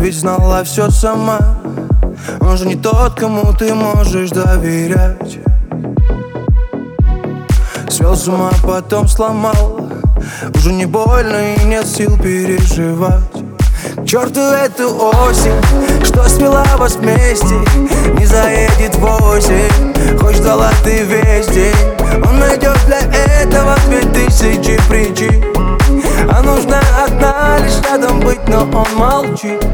ведь знала все сама. Он же не тот, кому ты можешь доверять. Свел с ума, потом сломал. Уже не больно и нет сил переживать. К черту эту осень, что свела вас вместе. Не заедет в осень, хоть ждала ты весь день. Он найдет для этого 2000 причин. А нужна одна лишь рядом быть, но он молчит.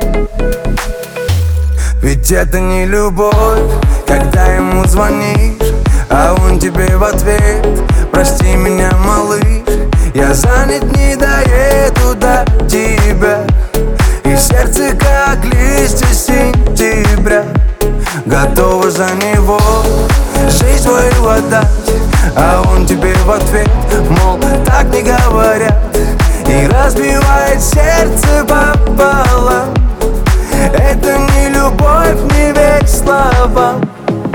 Ведь это не любовь, когда ему звонишь, а он тебе в ответ: прости меня, малыш, я занят, не доеду до тебя. И сердце, как листья сентября, готово за него жизнь свою отдать. А он тебе в ответ, мол, так не говорят, и разбивает сердце пополам. Это не любовь, не верь словам.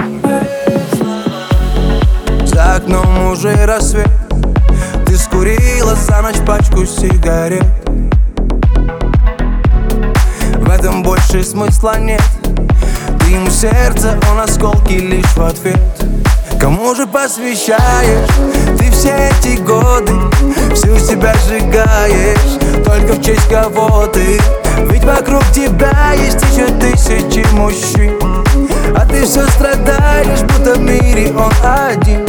За окном уже рассвет. Ты скурила за ночь пачку сигарет. В этом больше смысла нет. Ты ему сердце, он осколки лишь в ответ. Кому же посвящаешь ты все эти годы? Всю себя сжигаешь, только в честь кого ты? Ведь вокруг тебя есть еще тысячи мужчин, а ты все страдаешь, будто в мире он один.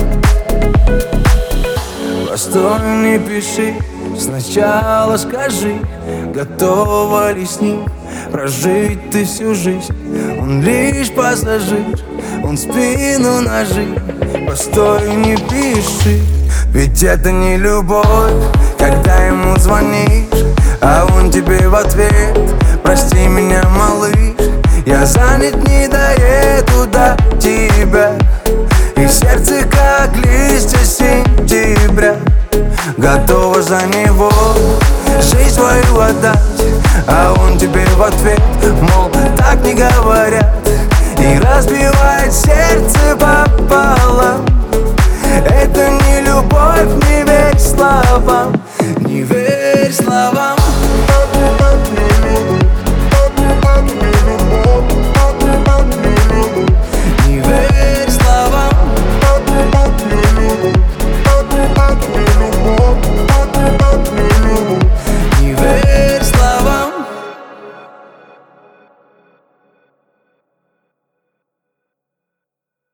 Постой, не пиши, сначала скажи, готова ли с ним прожить ты всю жизнь. Он лишь пассажир, он спину ножи. Постой, не пиши, ведь это не любовь, когда ему звонишь, а он тебе в ответ: прости меня, малыш, я занят, не доеду до тебя. И сердце, как листья сентября, готово за него жизнь свою отдать. А он тебе в ответ, мол, так не говорят, и разбивает сердце пополам. Это не любовь, не верь словам.